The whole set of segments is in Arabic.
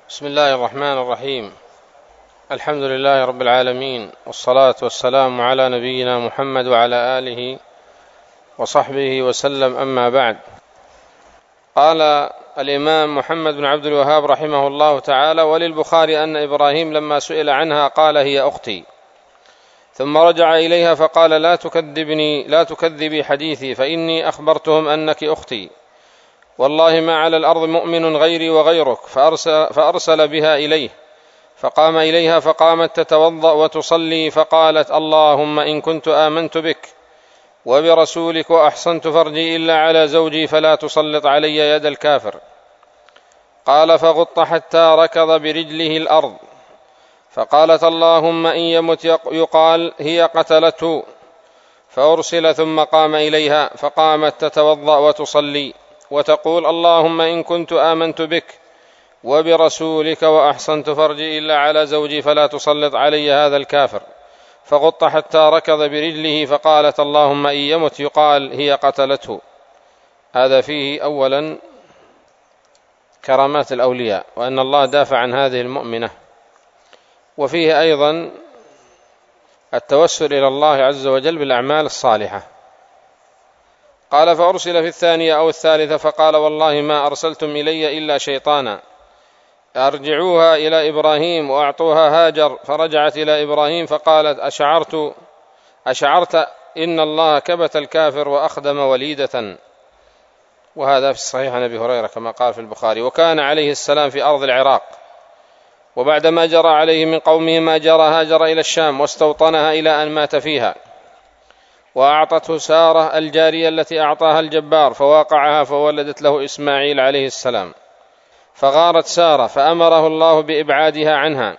بسم الله الرحمن الرحيم. الحمد لله رب العالمين، والصلاة والسلام على نبينا محمد وعلى آله وصحبه وسلم، أما بعد. قال الإمام محمد بن عبد الوهاب رحمه الله تعالى: وللبخاري أن إبراهيم لما سئل عنها قال: هي أختي، ثم رجع إليها فقال: لا تكذبي حديثي، فإني أخبرتهم أنك أختي، والله ما على الأرض مؤمن غيري وغيرك. فأرسل بها إليه، فقام إليها فقامت تتوضأ وتصلي، فقالت: اللهم إن كنت آمنت بك وبرسولك وأحصنت فرجي إلا على زوجي فلا تسلط علي يد الكافر. قال: فغط حتى ركض برجله الأرض، فقالت: اللهم إن يمت يقال هي قتلته. فأرسل ثم قام إليها، فقامت تتوضأ وتصلي وتقول: اللهم إن كنت آمنت بك وبرسولك وأحصنت فرجي إلا على زوجي فلا تسلط علي هذا الكافر. فغط حتى ركض برجله، فقالت: اللهم إن يمت يقال هي قتلته. هذا فيه أولا كرامات الأولياء، وأن الله دافع عن هذه المؤمنة، وفيه أيضا التوسل إلى الله عز وجل بالأعمال الصالحة. قال: فأرسل في الثانية أو الثالثة فقال: والله ما أرسلتم إلي إلا شيطانا، أرجعوها إلى إبراهيم وأعطوها هاجر. فرجعت إلى إبراهيم فقالت: أشعرت إن الله كبت الكافر وأخدم وليدة. وهذا في الصحيح عن أبي هريرة كما قال في البخاري. وكان عليه السلام في أرض العراق، وبعدما جرى عليه من قومه ما جرى هاجر إلى الشام واستوطنها إلى أن مات فيها، وأعطته سارة الجارية التي أعطاها الجبار، فواقعها فولدت له إسماعيل عليه السلام. فغارت سارة فأمره الله بإبعادها عنها،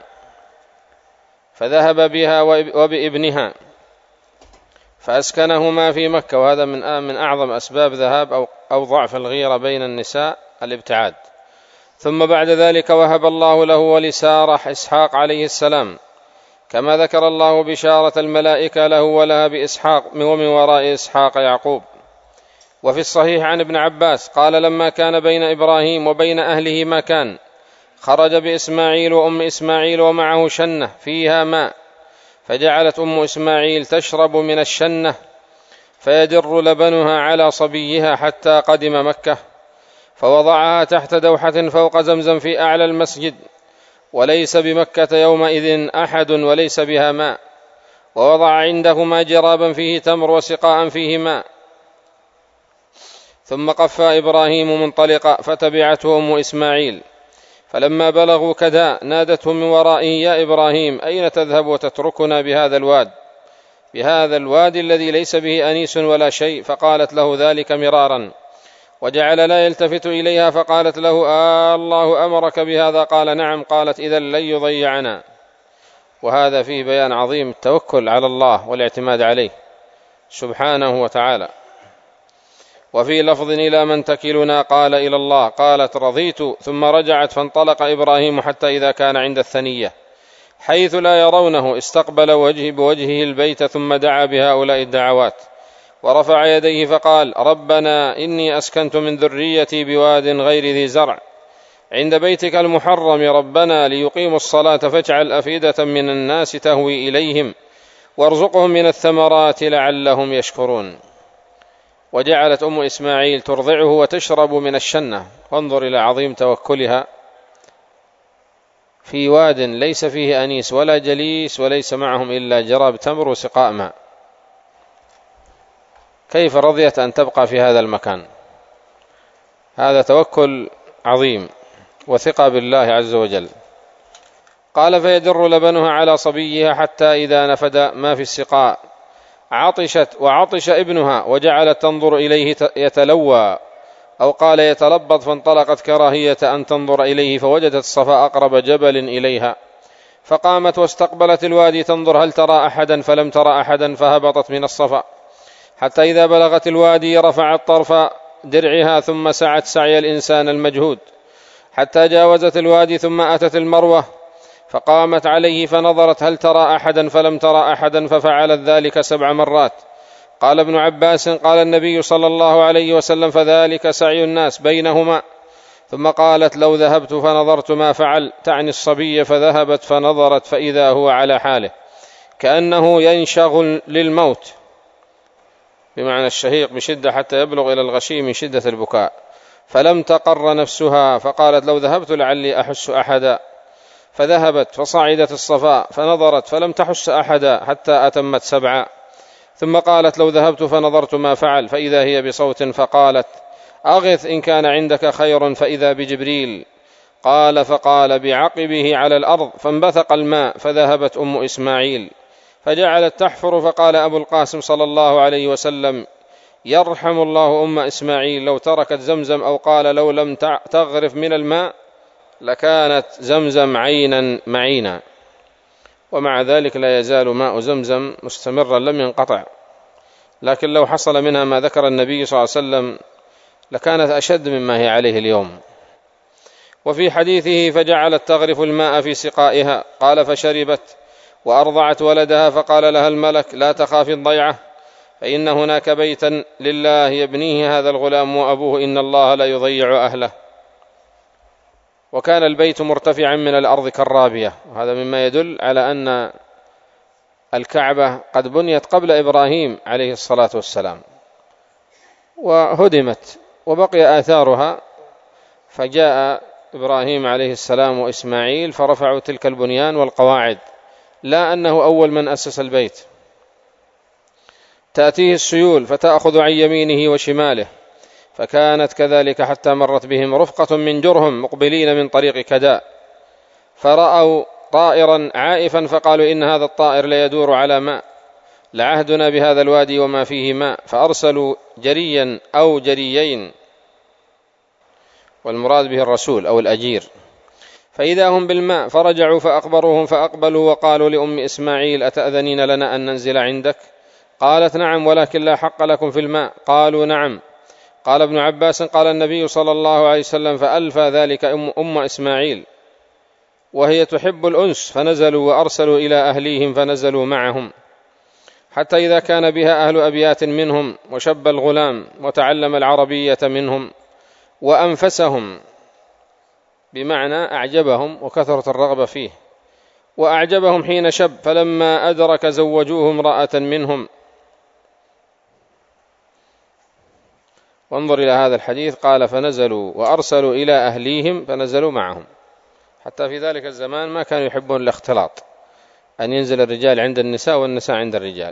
فذهب بها وبابنها فأسكنهما في مكة. وهذا من أعظم أسباب ذهاب أو ضعف الغيرة بين النساء، الابتعاد. ثم بعد ذلك وهب الله له ولسارة إسحاق عليه السلام، كما ذكر الله بشارة الملائكة له ولها بإسحاق، ومن وراء إسحاق يعقوب. وفي الصحيح عن ابن عباس قال: لما كان بين إبراهيم وبين أهله ما كان، خرج بإسماعيل وأم إسماعيل ومعه شنة فيها ماء، فجعلت أم إسماعيل تشرب من الشنة فيدر لبنها على صبيها حتى قدم مكة، فوضعها تحت دوحة فوق زمزم في أعلى المسجد، وليس بمكة يومئذ أحد وليس بها ماء، ووضع عندهما جرابا فيه تمر وسقاء فيه ماء. ثم قفى إبراهيم منطلقا، فتبعته أم إسماعيل، فلما بلغوا كدا نادته من ورائه: يا إبراهيم أين تذهب وتتركنا بهذا الوادي الذي ليس به أنيس ولا شيء؟ فقالت له ذلك مرارا، وجعل لا يلتفت إليها. فقالت له: الله أمرك بهذا؟ قال: نعم. قالت: إذن لن يضيعنا. وهذا فيه بيان عظيم التوكل على الله والاعتماد عليه سبحانه وتعالى. وفي لفظ: إلى من تكلنا؟ قال: إلى الله. قالت: رضيت. ثم رجعت، فانطلق إبراهيم حتى إذا كان عند الثنية حيث لا يرونه استقبل بوجهه البيت، ثم دعا بهؤلاء الدعوات ورفع يديه فقال: ربنا إني أسكنت من ذريتي بواد غير ذي زرع عند بيتك المحرم، ربنا ليقيموا الصلاة فاجعل أفئدة من الناس تهوي إليهم وارزقهم من الثمرات لعلهم يشكرون. وجعلت أم إسماعيل ترضعه وتشرب من الشنة. وانظر إلى عظيم توكلها في واد ليس فيه أنيس ولا جليس، وليس معهم إلا جراب تمر وسقاء ماء. كيف رضيت أن تبقى في هذا المكان؟ هذا توكل عظيم وثقة بالله عز وجل. قال: فيدر لبنها على صبيها حتى إذا نفد ما في السقاء عطشت وعطش ابنها، وجعلت تنظر إليه يتلوى، أو قال يتلبط، فانطلقت كراهية أن تنظر إليه، فوجدت الصفا أقرب جبل إليها، فقامت واستقبلت الوادي تنظر هل ترى أحدا، فلم ترى أحدا، فهبطت من الصفا حتى إذا بلغت الوادي رفعت طرف درعها، ثم سعت سعي الإنسان المجهود حتى جاوزت الوادي، ثم أتت المروة فقامت عليه فنظرت هل ترى أحدا، فلم ترى أحدا، ففعلت ذلك 7 مرات. قال ابن عباس: قال النبي صلى الله عليه وسلم: فذلك سعي الناس بينهما، ثم قالت لو ذهبت فنظرت ما فعل، تعني الصبي، فذهبت فنظرت فإذا هو على حاله كأنه ينشغل للموت، بمعنى الشهيق بشدة حتى يبلغ إلى الغشي من شدة البكاء، فلم تقر نفسها، فقالت لو ذهبت لعلي أحس أحدا، فذهبت فصعدت الصفا فنظرت فلم تحس أحدا حتى أتمت 7، ثم قالت لو ذهبت فنظرت ما فعل، فإذا هي بصوت، فقالت أغث إن كان عندك خير، فإذا بجبريل. قال فقال بعقبه على الأرض فانبثق الماء، فذهبت أم إسماعيل فجعلت تحفر، فقال أبو القاسم صلى الله عليه وسلم يرحم الله أم إسماعيل، لو تركت زمزم، أو قال لو لم تغرف من الماء لكانت زمزم عينا معينا. ومع ذلك لا يزال ماء زمزم مستمرا لم ينقطع، لكن لو حصل منها ما ذكر النبي صلى الله عليه وسلم لكانت أشد مما هي عليه اليوم. وفي حديثه فجعلت تغرف الماء في سقائها، قال فشربت وأرضعت ولدها، فقال لها الملك لا تخافي الضيعة، فإن هناك بيتا لله يبنيه هذا الغلام وأبوه، إن الله لا يضيع أهله. وكان البيت مرتفعا من الأرض كالرابية، وهذا مما يدل على أن الكعبة قد بنيت قبل إبراهيم عليه الصلاة والسلام وهدمت وبقي آثارها، فجاء إبراهيم عليه السلام وإسماعيل فرفعوا تلك البنيان والقواعد، لا أنه أول من أسس البيت. تأتيه السيول فتأخذ عن يمينه وشماله، فكانت كذلك حتى مرت بهم رفقة من جرهم مقبلين من طريق كداء، فرأوا طائرا عائفا، فقالوا إن هذا الطائر ليدور على ماء، لعهدنا بهذا الوادي وما فيه ماء، فأرسلوا جريا أو جريين، والمراد به الرسول أو الأجير، فإذا هم بالماء، فرجعوا فأخبروهم، فأقبلوا وقالوا لأم إسماعيل أتأذنين لنا أن ننزل عندك؟ قالت نعم، ولكن لا حق لكم في الماء. قالوا نعم. قال ابن عباس قال النبي صلى الله عليه وسلم فألفى ذلك أم إسماعيل وهي تحب الأنس، فنزلوا وأرسلوا إلى أهليهم فنزلوا معهم، حتى إذا كان بها أهل أبيات منهم وشب الغلام وتعلم العربية منهم وأنفسهم، بمعنى أعجبهم وكثرة الرغبة فيه، وأعجبهم حين شب، فلما أدرك زوجوه امرأة منهم. وانظر إلى هذا الحديث، قال فنزلوا وأرسلوا إلى أهليهم فنزلوا معهم، حتى في ذلك الزمان ما كانوا يحبون الاختلاط، أن ينزل الرجال عند النساء والنساء عند الرجال.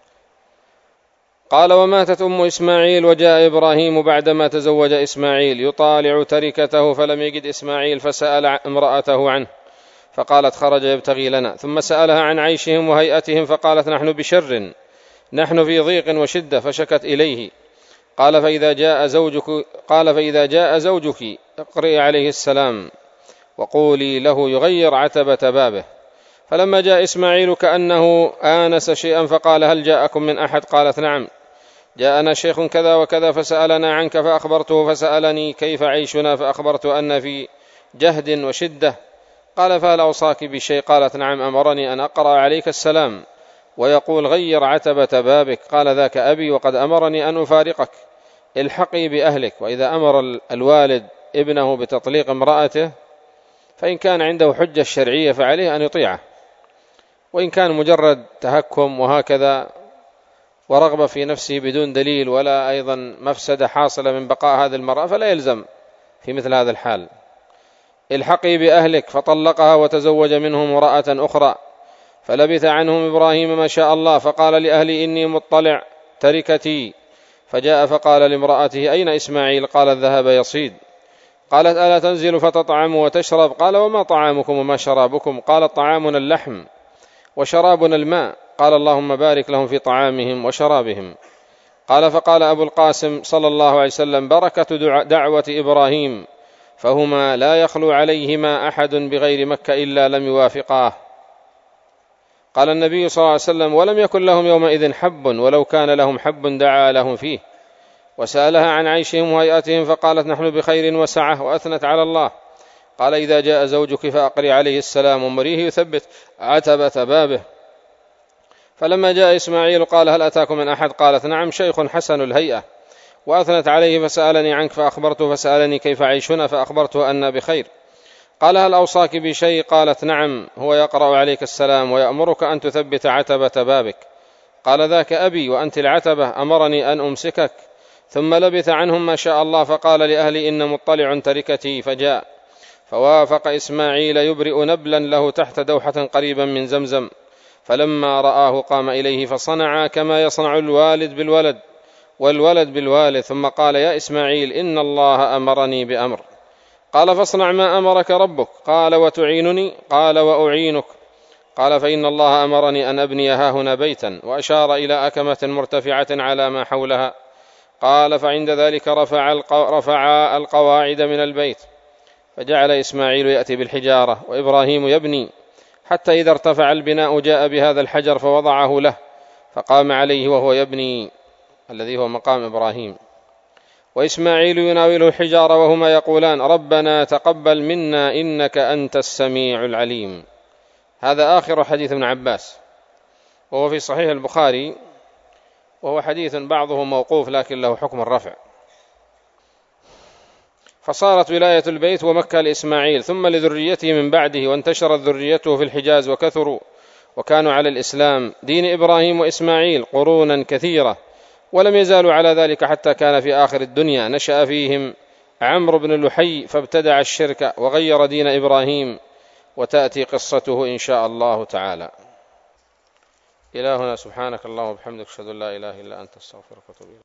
قال وماتت أم إسماعيل، وجاء إبراهيم بعدما تزوج إسماعيل يطالع تركته، فلم يجد إسماعيل، فسأل امرأته عنه، فقالت خرج يبتغي لنا، ثم سألها عن عيشهم وهيئتهم، فقالت نحن بشر، نحن في ضيق وشدة، فشكت إليه. قال فإذا جاء زوجك اقرئي عليه السلام وقولي له يغير عتبة بابه. فلما جاء إسماعيل كأنه آنس شيئا، فقال هل جاءكم من أحد؟ قالت نعم، جاءنا شيخ كذا وكذا فسألنا عنك، فأخبرته، فسألني كيف عيشنا، فأخبرت أن في جهد وشدة. قال فهل أوصاك بشيء؟ قالت نعم، أمرني أن أقرأ عليك السلام ويقول غير عتبة بابك. قال ذاك أبي، وقد أمرني أن أفارقك، الحقي بأهلك. وإذا أمر الوالد ابنه بتطليق امرأته، فإن كان عنده حجة شرعية فعليه أن يطيعه، وإن كان مجرد تهكم وهكذا ورغبة في نفسه بدون دليل ولا أيضا مفسدة حاصلة من بقاء هذه المرأة، فلا يلزم في مثل هذا الحال. الحقي بأهلك، فطلقها وتزوج منهم امرأة أخرى، فلبث عنهم إبراهيم ما شاء الله، فقال لأهلي إني مطلع تركتي، فجاء فقال لامرأته أين إسماعيل؟ قالت ذهب يصيد. قالت ألا تنزل فتطعم وتشرب؟ قال وما طعامكم وما شرابكم؟ قالت طعامنا اللحم وشرابنا الماء. قال اللهم بارك لهم في طعامهم وشرابهم. قال فقال أبو القاسم صلى الله عليه وسلم بركة دعوة إبراهيم، فهما لا يخلو عليهما أحد بغير مكة إلا لم يوافقاه. قال النبي صلى الله عليه وسلم ولم يكن لهم يومئذ حب، ولو كان لهم حب دعا لهم فيه. وسألها عن عيشهم وهيئتهم، فقالت نحن بخير وسعة، وأثنت على الله. قال إذا جاء زوجك فأقري عليه السلام ومريه يثبت عتبة بابه. فلما جاء إسماعيل قال هل أتاكم من أحد؟ قالت نعم، شيخ حسن الهيئة وأثنت عليه فسألني عنك فأخبرته، فسألني كيف عيشنا فأخبرته أن بخير. قال هل أوصاك بشيء؟ قالت نعم، هو يقرأ عليك السلام ويأمرك أن تثبت عتبة بابك. قال ذاك أبي وأنت العتبة، أمرني أن أمسكك. ثم لبث عنهم ما شاء الله، فقال لأهلي إن مطلع تركتي، فجاء فوافق إسماعيل يبرئ نبلا له تحت دوحة قريبا من زمزم، فلما رآه قام إليه فصنع كما يصنع الوالد بالولد والولد بالوالد، ثم قال يا إسماعيل إن الله أمرني بأمر. قال فاصنع ما أمرك ربك. قال وتعينني؟ قال وأعينك. قال فإن الله أمرني أن أبني هاهنا بيتا، وأشار إلى أكمة مرتفعة على ما حولها. قال فعند ذلك رفع القواعد من البيت، فجعل إسماعيل يأتي بالحجارة وإبراهيم يبني، حتى إذا ارتفع البناء جاء بهذا الحجر فوضعه له، فقام عليه وهو يبني، الذي هو مقام إبراهيم، وإسماعيل يناوله الحجارة وهما يقولان ربنا تقبل منا إنك أنت السميع العليم. هذا آخر حديث ابن عباس، وهو في صحيح البخاري، وهو حديث بعضه موقوف لكن له حكم الرفع. فصارت ولاية البيت ومكة لإسماعيل ثم لذريته من بعده، وانتشرت ذريته في الحجاز وكثروا وكانوا على الإسلام دين إبراهيم وإسماعيل قرونا كثيرة، ولم يزالوا على ذلك حتى كان في آخر الدنيا نشأ فيهم عمرو بن لحي فابتدع الشرك وغير دين إبراهيم، وتأتي قصته إن شاء الله تعالى. إلهنا سبحانك اللهم وبحمدك، أشهد أن لا إله إلا أنت، أستغفرك وأتوب إليك.